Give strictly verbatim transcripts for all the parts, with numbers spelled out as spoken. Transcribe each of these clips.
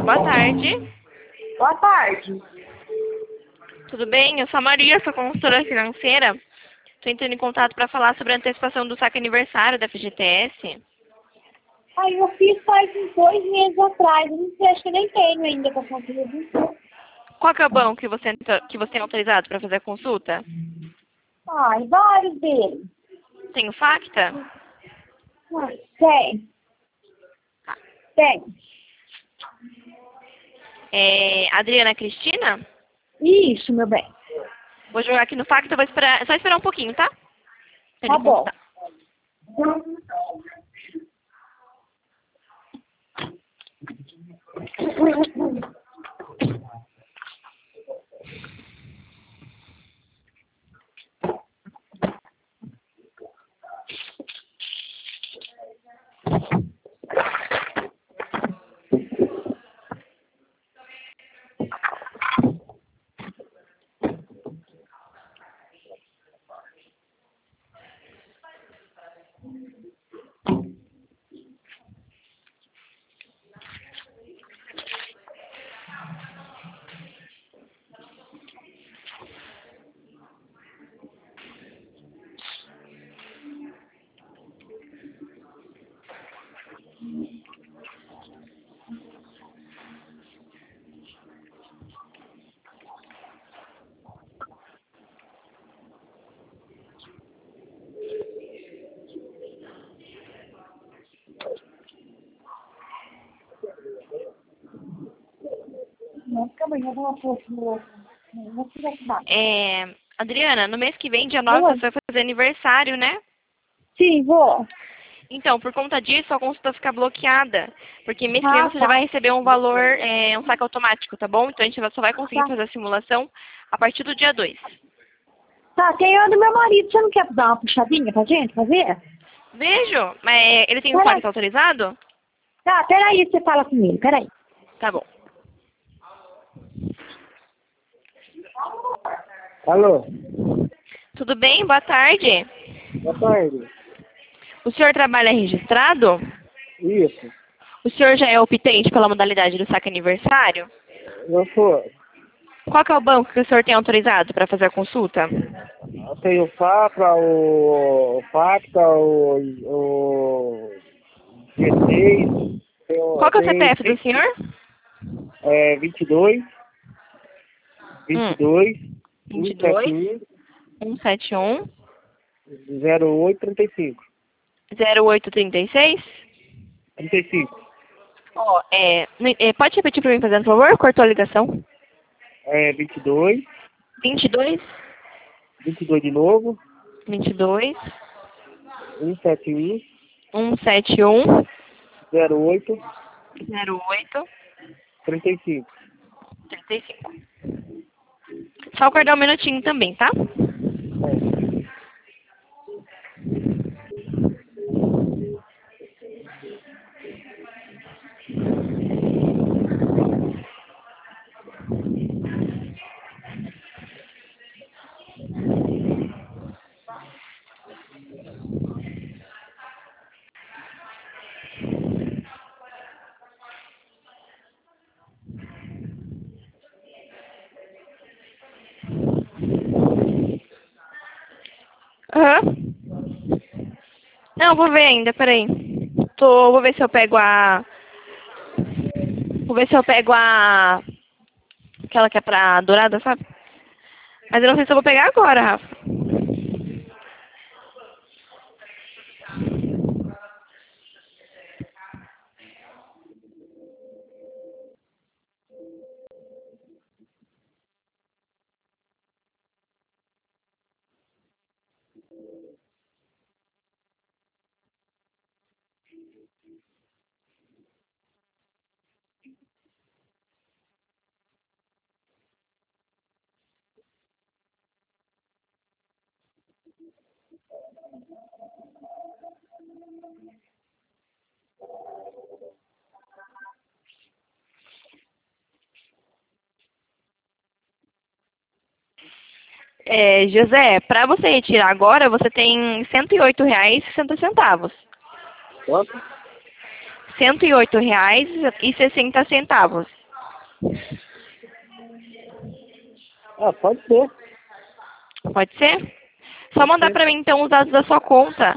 Boa tarde. Boa tarde. Tudo bem? Eu sou a Maria, sou consultora financeira. Estou entrando em contato para falar sobre a antecipação do saque aniversário da F G T S. Aí eu fiz faz uns dois meses atrás. Eu não sei, acho que eu nem tenho ainda para fazer. Qual que é o banco que você, que você é autorizado para fazer a consulta? Ai, vários deles. Tem o Facta? Ah, tem. Tem. É Adriana Cristina? Isso, meu bem. Vou jogar aqui no Facta, vou esperar, é só esperar um pouquinho, tá? Pra Tá ele bom. computar. Não, calma aí, eu vou pôr aqui no outro. Não vou tirar aqui embaixo. É, Adriana, no mês que vem, dia nove, Oi? você vai fazer aniversário, né? Sim, vou. Então, por conta disso, a consulta fica bloqueada. Porque mês que vem Ah, você já tá. vai receber um valor, é, um saque automático, tá bom? Então a gente só vai conseguir Tá. fazer a simulação a partir do dia dois. Tá, tem o do meu marido. Você não quer dar uma puxadinha pra gente fazer? Vejo. Mas é, ele tem o Peraí. Facta autorizado? Tá, peraí, você fala comigo, peraí. Tá bom. Alô, Tudo bem? Boa tarde. boa tarde. O senhor trabalha registrado? Isso, O senhor já é optante pela modalidade do saque aniversário? eu sou. Qual que é o banco que o senhor tem autorizado para fazer a consulta? Eu tenho o FAPA, o, o Facta, o, o G seis, tenho, Qual que é o tem C P F do senhor? é, vinte e dois, vinte e Hum. dois, vinte e cento e setenta dois, e cento e setenta e um, um, zero oito, trinta e cinco. zero oito trinta e seis. trinta e cinco. Ó, é, é, pode repetir para mim, por favor? Cortou a ligação. É vinte e dois, vinte e dois, vinte e dois de novo, vinte e dois, cento e setenta e um, cento e setenta e um, zero oito, zero oito, trinta e cinco. trinta e cinco. Só aguardar um minutinho também, tá? Aham. Não, vou ver ainda, peraí. Tô, vou ver se eu pego a... Vou ver se eu pego a... Aquela que é pra dourada, sabe? Mas eu não sei se eu vou pegar agora, Rafa. É, José, pra você retirar agora, você tem cento e oito reais e sessenta centavos. Quanto? cento e oito reais e sessenta centavos. Ah, pode ser. Pode ser? Só mandar ser. pra mim, então, os dados da sua conta.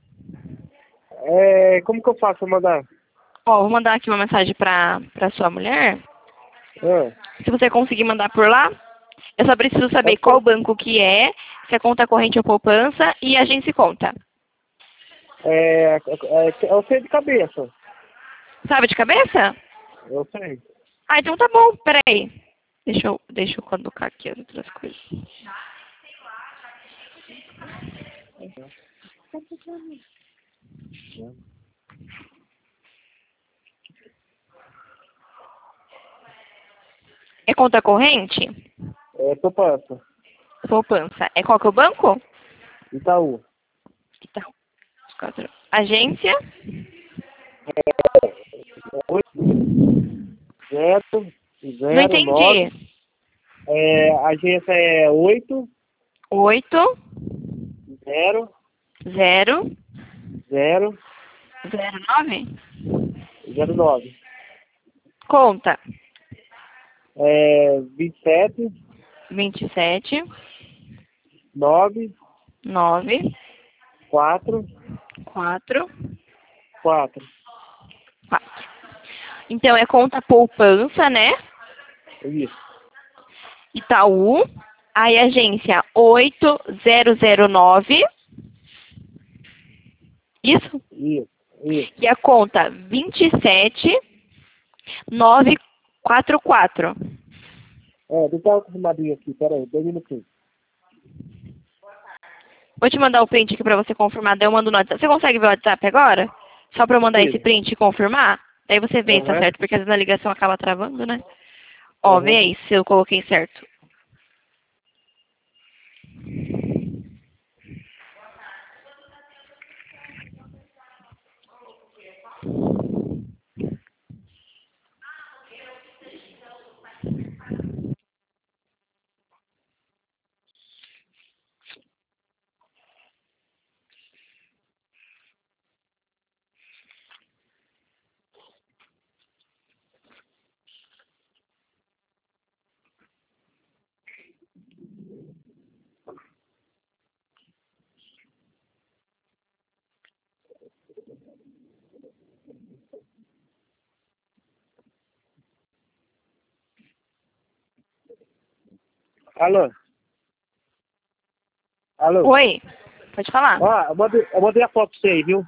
É, como que eu faço pra mandar? Ó, vou mandar aqui uma mensagem pra, pra sua mulher. Ah, Se você conseguir mandar por lá, eu só preciso saber pode qual ser. banco que é, se é conta corrente ou poupança, e agência e conta. É, é, é, eu sei de cabeça. Sabe de cabeça? Eu sei. Ah, então tá bom. Peraí. Deixa eu, deixa eu colocar aqui as outras coisas. É conta corrente? É poupança. Poupança. É qual que é o banco? Itaú. Tá. Quatro. Agência? Zero, Não zero, entendi. nove. É, a agência é oito, Oito, zero, zero, zero, zero, nove? zero, nove. Conta. É, vinte e sete, Vinte e sete, nove, nove, quatro, quatro, quatro. quatro. Então é conta poupança, né? Isso, Itaú. Aí agência oito zero zero nove. Isso? isso, isso. E a conta vinte e sete, nove quatro quatro. É, deixa eu dar uma confirmadinha aqui, peraí, dois minutinhos. Vou te mandar o print aqui pra você confirmar, daí eu mando no WhatsApp. Você consegue ver o WhatsApp agora? Só pra eu mandar esse Consigo. print e confirmar? Daí você vê se tá Aham, certo, porque às vezes a ligação acaba travando, né? Ó, vê aham. aí se eu coloquei certo. Alô? Alô? Oi, pode falar. Ó, eu mandei, eu mandei a foto pra você aí, viu?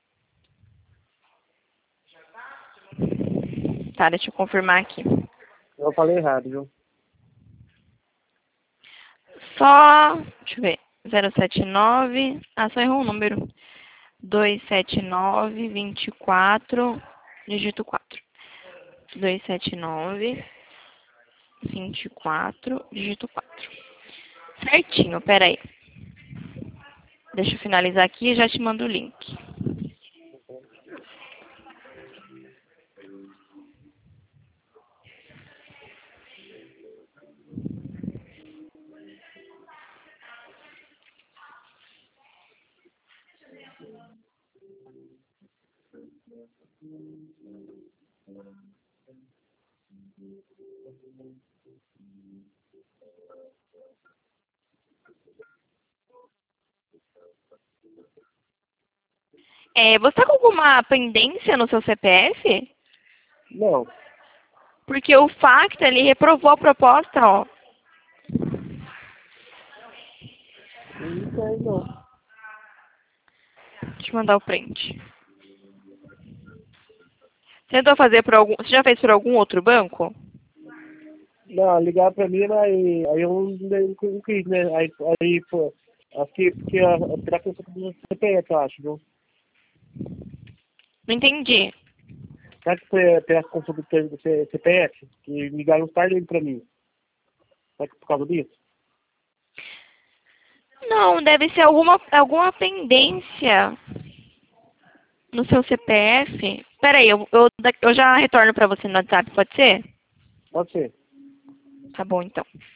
Tá, deixa eu confirmar aqui. Eu falei errado, viu? Só, deixa eu ver, zero sete nove, ah, só errou um número. dois sete nove, vinte e quatro, dígito quatro. dois sete nove, vinte e quatro, dígito quatro. Certinho, peraí. Deixa eu finalizar aqui e já te mando o link. É, você tá com alguma pendência no seu C P F? Não, Porque o Facta, ele reprovou a proposta, ó. não tem não. Deixa eu mandar o print. Você tentou fazer por algum... Você já fez por algum outro banco? Não, ligar pra mim, mas aí eu não não- não quis, né? Aí, aí pô, acho que porque a tirar conta do C P F, eu acho, viu? Não entendi. Será que foi ter a consulta do C P F? Que ligaram tarde pra mim. Será que por causa disso? Não, deve ser alguma, alguma pendência no seu C P F. Peraí, eu, eu, eu já retorno pra você no WhatsApp, pode ser? Pode ser. Tá bom, então.